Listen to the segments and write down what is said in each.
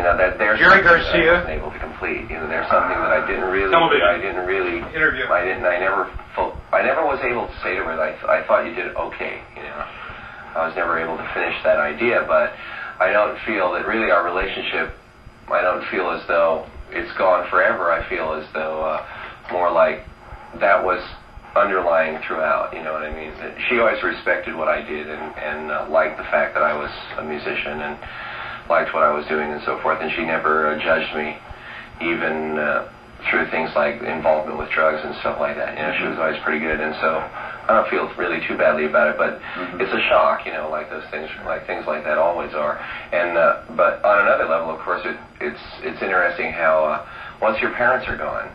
that there's Jerry something that Garcia I wasn't able to complete. There's something that I never was able to say to her that I thought you did okay. I was never able to finish that idea, but I don't feel that really our relationship. I don't feel as though it's gone forever. I feel as though more like that was underlying throughout. You know what I mean? She always respected what I did and liked the fact that I was a musician and liked what I was doing and so forth. And she never judged me, even through things like involvement with drugs and stuff like that. She was always pretty good. And so I don't feel really too badly about it, but it's a shock, like those things, like things like that always are. And but on another level, of course, it's interesting how once your parents are gone,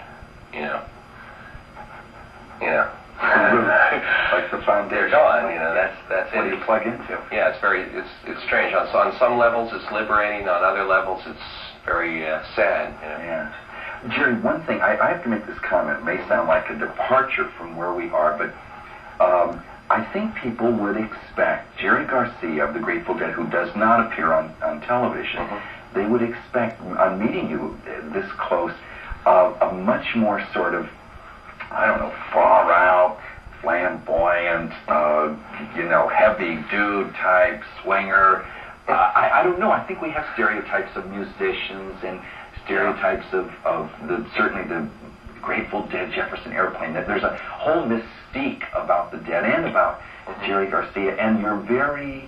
like the foundation. They're gone. That's what do you plug into? Yeah, it's strange. On some levels, it's liberating. On other levels, it's very sad. Yeah. Jerry, one thing I have to make this comment. It may sound like a departure from where we are, but I think people would expect Jerry Garcia of the Grateful Dead, who does not appear on television, they would expect on meeting you this close a much more sort of, I don't know, far out, flamboyant, heavy dude type, swinger. I don't know. I think we have stereotypes of musicians and stereotypes of certainly the Grateful Dead, Jefferson Airplane. That there's a whole mystique about the Dead and about Jerry Garcia, and you're very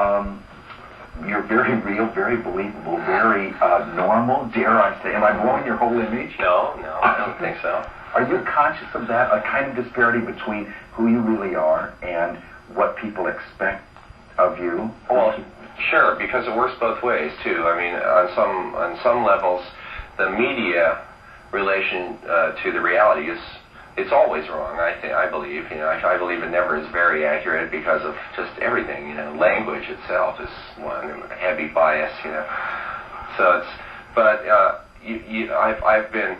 real, very believable, very normal, dare I say. Am I blowing your whole image? No, I don't think so. Are you conscious of that, a kind of disparity between who you really are and what people expect of you? Well, sure, because it works both ways too. I mean, on some levels, the media relation to the reality it's always wrong. I believe. I believe it never is very accurate because of just everything. Language itself is one heavy bias. So it's. But I've been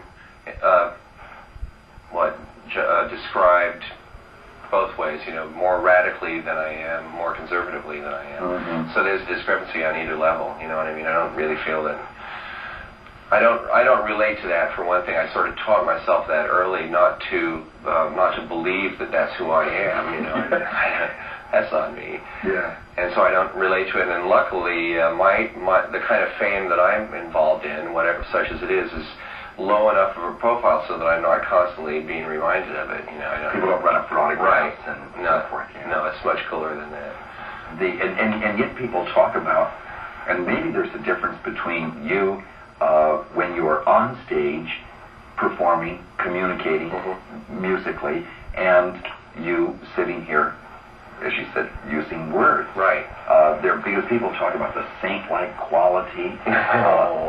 described both ways, more radically than I am, more conservatively than I am. So there's discrepancy on either level, you know what I mean? I don't really feel that, I don't relate to that. For one thing, I sort of taught myself that early, not to believe that that's who I am, That's not me. Yeah. And so I don't relate to it, and luckily, the kind of fame that I'm involved in, whatever such as it is low enough of a profile so that I'm not constantly being reminded of it. People don't run up for autographs and so forth. No, it's much cooler than that. And yet people talk about, and maybe there's a difference between you when you are on stage performing, communicating musically, and you sitting here, as you said, using words. Right. Because people talk about the saint-like quality. I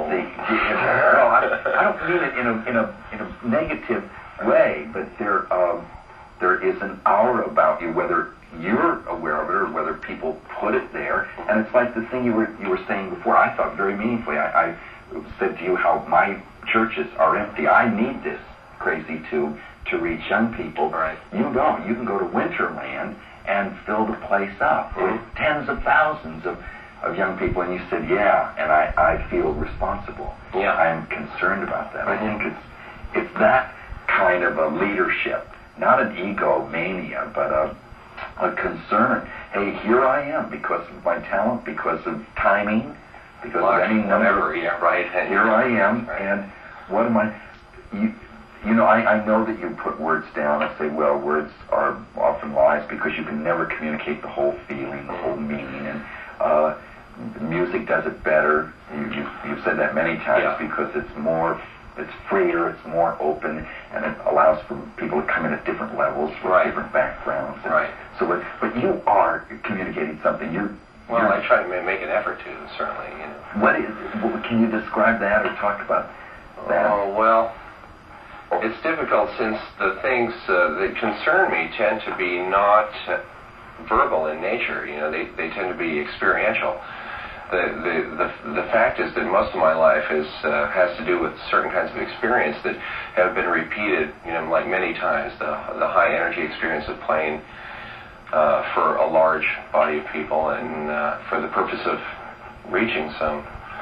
don't mean it in a negative way, but there is an aura about you, whether you're aware of it or whether people put it there. And it's like the thing you were saying before. I thought very meaningfully. I said to you how my churches are empty. I need this crazy to reach young people. Right. You don't. You can go to Winterland and fill the place up with tens of thousands of young people, and you said, yeah, and I feel responsible. Yeah. I'm concerned about that. I think it's that kind of a leadership, not an egomania, but a concern. Hey, here I am because of my talent, because of timing, because of any number. Yeah, right. Here I am, and what am I... I know that you put words down and say, well, words are often lies because you can never communicate the whole feeling, the whole meaning, and music does it better. You've said that many times because it's freer, it's more open, and it allows for people to come in at different levels with different backgrounds. Right. So, but you are communicating something. I try to make an effort to, certainly. Can you describe that or talk about that? Oh, well... It's difficult since the things that concern me tend to be not verbal in nature. They tend to be experiential. The fact is that most of my life has to do with certain kinds of experience that have been repeated, like many times. The high energy experience of playing for a large body of people and for the purpose of reaching some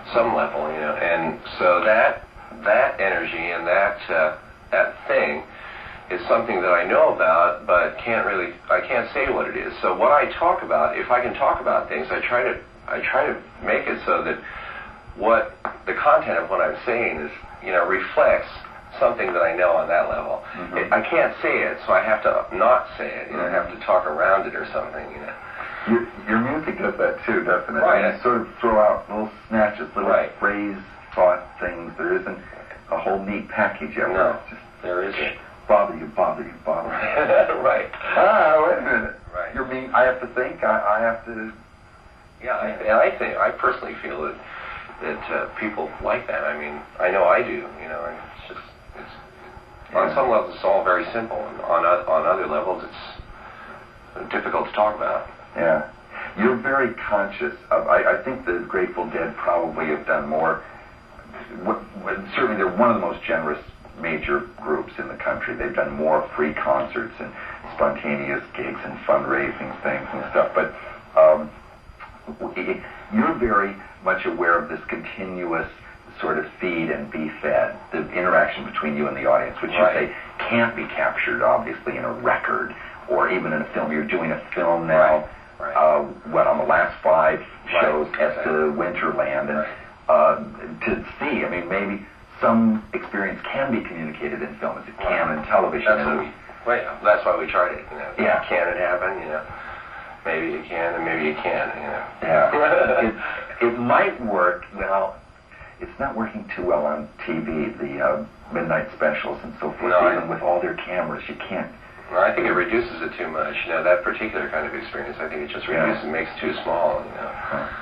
some level, you know. And so that energy and that thing is something that I know about, but I can't say what it is. So what I talk about, if I can talk about things, I try to make it so that what the content of what I'm saying is, you know, reflects something that I know on that level. Mm-hmm. I can't say it, so I have to not say it. You know, I have to talk around it or something. You know. Your music does that too, doesn't it? Right. You sort of throw out little snatches, little right. phrase, thought things. There isn't a whole neat package of it. No, It's just there isn't. bother you. Right. Wait a minute. Right. You mean I have to think? I have to... Yeah, I personally feel that people like that. I mean, I know I do, you know, and on some levels it's all very simple, and on other levels it's difficult to talk about. Yeah. You're very conscious of, I think the Grateful Dead probably have done more, certainly they're one of the most generous major groups in the country. They've done more free concerts and spontaneous gigs and fundraising things and stuff, but you're very much aware of this continuous sort of feed and be fed, the interaction between you and the audience, which you say can't be captured, obviously, in a record or even in a film. You're doing a film now, on the last 5 shows at the Winterland, and to see, I mean, maybe some experience can be communicated in film as it can in television. That's why we tried it, you know. Yeah. Can it happen, you know? Maybe it can, and maybe it can't, you know. Yeah. It might work. Well, it's not working too well on TV, the midnight specials and so forth. No, even with all their cameras, you can't. Well, I think it reduces it too much. You know, that particular kind of experience, I think it just reduces, makes it too small, you know.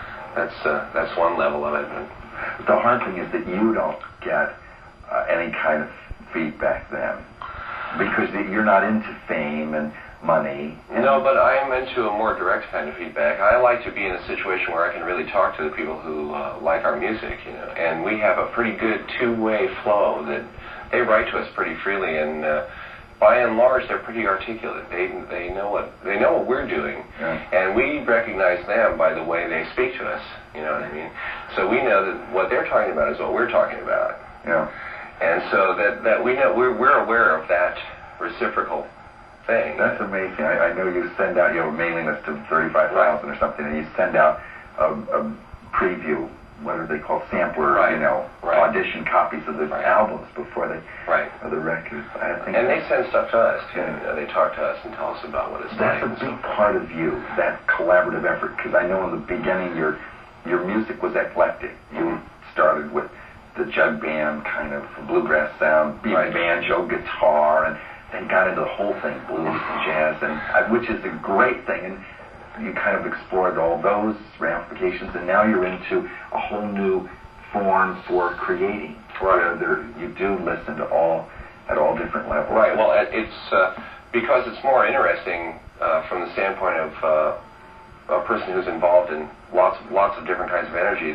That's one level of it. But the hard thing is that you don't get any kind of feedback then, because you're not into fame and money. No, but I am into a more direct kind of feedback. I like to be in a situation where I can really talk to the people who like our music, you know, and we have a pretty good two-way flow that they write to us pretty freely, and by and large, they're pretty articulate. They know what we're doing, and we recognize them by the way they speak to us. You know what I mean? So we know that what they're talking about is what we're talking about. Yeah. And so that we know we're aware of that reciprocal thing. That's amazing. I know you send out, you have a mailing list of 35,000 or something, and you send out a preview, what are they called, sampler, you know, audition copies of the albums before they, of the records. And they send stuff to us, too. You know, they talk to us and tell us about what it's like. That's a big part of you, that collaborative effort, because I know in the beginning your music was eclectic. You started with the jug band kind of bluegrass sound, banjo, guitar, and then got into the whole thing, blues and jazz, and which is a great thing. And you kind of explored all those ramifications, and now you're into a whole new form for creating. You do listen to at all different levels. Right. Well, it's because it's more interesting from the standpoint of a person who's involved in lots of different kinds of energy.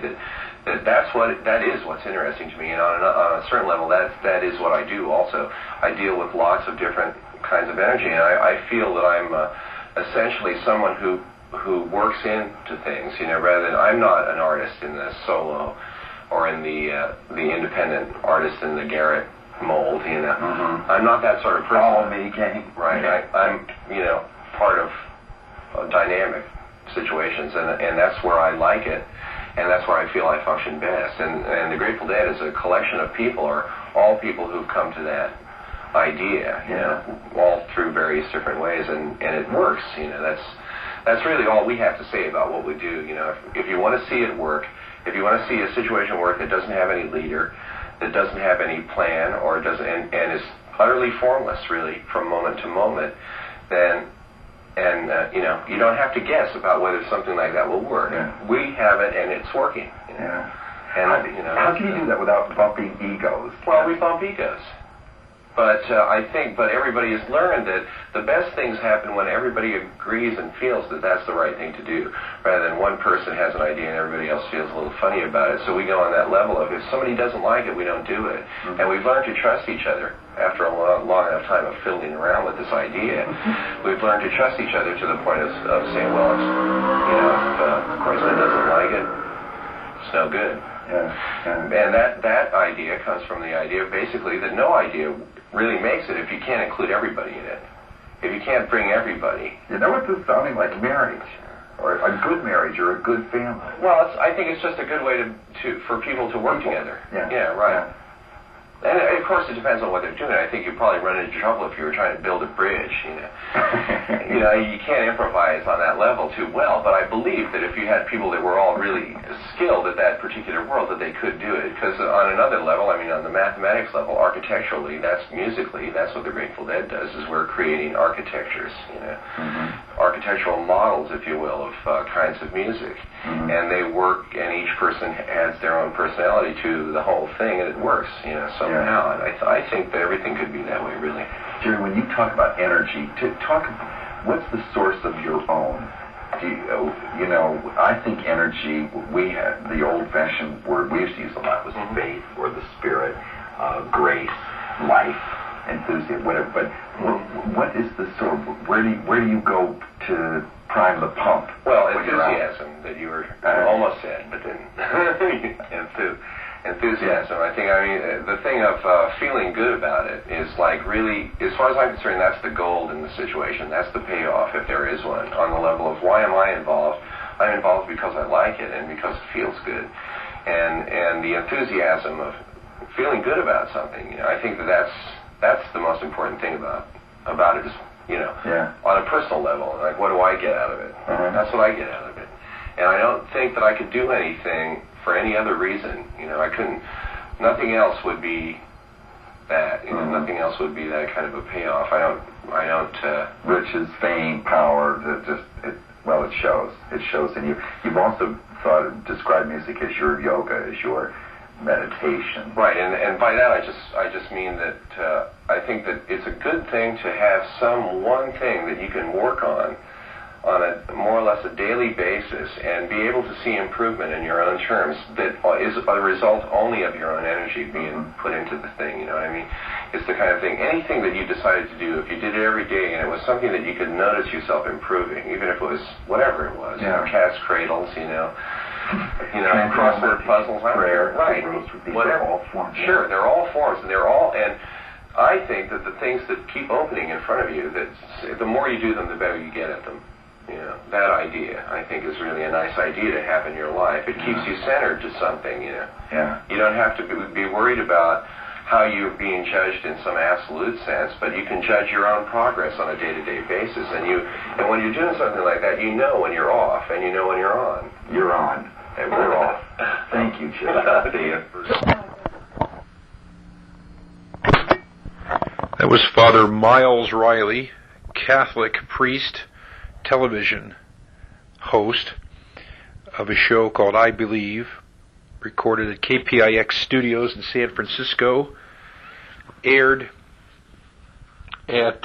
That is what's interesting to me, and on a certain level, that is what I do. Also, I deal with lots of different kinds of energy, and I feel that I'm essentially someone who works into things. You know, rather than I'm not an artist in the solo or in the independent artist in the Garrett mold. You know, I'm not that sort of person. All me, Kenny. Right. I'm part of dynamic situations, and that's where I like it. And that's where I feel I function best. And the Grateful Dead is a collection of people, or all people who've come to that idea, you know, all through various different ways, and it works. You know, that's really all we have to say about what we do. You know, if you want to see it work, if you want to see a situation work that doesn't have any leader, that doesn't have any plan, or it doesn't and is utterly formless, really, from moment to moment, then. You know, you don't have to guess about whether something like that will work. Yeah. We have it, and it's working. You know? Yeah. And how can you do that without bumping egos? Well, we bump egos. But but everybody has learned that the best things happen when everybody agrees and feels that that's the right thing to do, rather than one person has an idea and everybody else feels a little funny about it. So we go on that level of, if somebody doesn't like it, we don't do it. And we've learned to trust each other after a long enough time of fiddling around with this idea. We've learned to trust each other to the point of saying, well, if Kristen doesn't like it, it's no good. Yeah. And that idea comes from the idea basically that no idea really makes it if you can't include everybody in it. If you can't bring everybody. You know what this is sounding like? Marriage. Or a good marriage or a good family. Well, I think it's just a good way for people to work together. Yeah, right. Yeah. And of course, it depends on what they're doing. I think you'd probably run into trouble if you were trying to build a bridge. You can't improvise on that level too well. But I believe that if you had people that were all really skilled at that particular world, that they could do it. Because on another level, I mean, on the mathematics level, architecturally, musically, that's what the Grateful Dead does. Is we're creating architectures. Architectural models, if you will, of kinds of music. And they work, and each person adds their own personality to the whole thing, and it works, somehow. And I think that everything could be that way, really. Jerry, when you talk about energy, what's the source of your own? I think energy, we had the old-fashioned word we used to use a lot was faith or the spirit, grace, life, enthusiasm, whatever. But what is the sort of, where do you go to prime the pump? Well, enthusiasm that you were almost said, but then enthusiasm. I mean, the thing of feeling good about it is like really, as far as I'm concerned, that's the gold in the situation. That's the payoff, if there is one, on the level of why am I involved? I'm involved because I like it and because it feels good. And the enthusiasm of feeling good about something, I think that's the most important thing about it is, on a personal level, like what do I get out of it? That's what I get out of it. And I don't think that I could do anything for any other reason. I couldn't, nothing else would be that, nothing else would be that kind of a payoff. I don't, riches, fame, power, it shows. It shows in you. You've also described music as your yoga, as your meditation. Right, and by that I just mean that I think that it's a good thing to have some one thing that you can work on a more or less a daily basis and be able to see improvement in your own terms that is a result only of your own energy being put into the thing, you know what I mean? It's the kind of thing, anything that you decided to do, if you did it every day and it was something that you could notice yourself improving, even if it was whatever it was, cat's cradles, crossword puzzles, prayer, right, whatever. All forms. Sure, they're all forms, and I think that the things that keep opening in front of you, that the more you do them, the better you get at them. That idea, I think, is really a nice idea to have in your life. It keeps you centered to something, Yeah. You don't have to be worried about how you're being judged in some absolute sense, but you can judge your own progress on a day-to-day basis. And when you're doing something like that, you know when you're off, and you know when you're on. You're on, and we're off. Thank you, Jim. See you. That was Father Miles Riley, Catholic priest, television host of a show called I Believe, recorded at KPIX Studios in San Francisco, aired at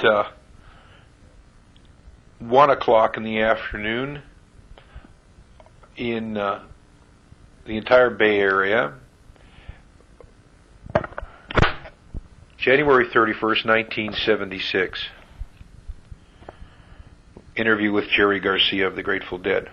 1 o'clock in the afternoon in the entire Bay Area, January 31st, 1976. Interview with Jerry Garcia of the Grateful Dead.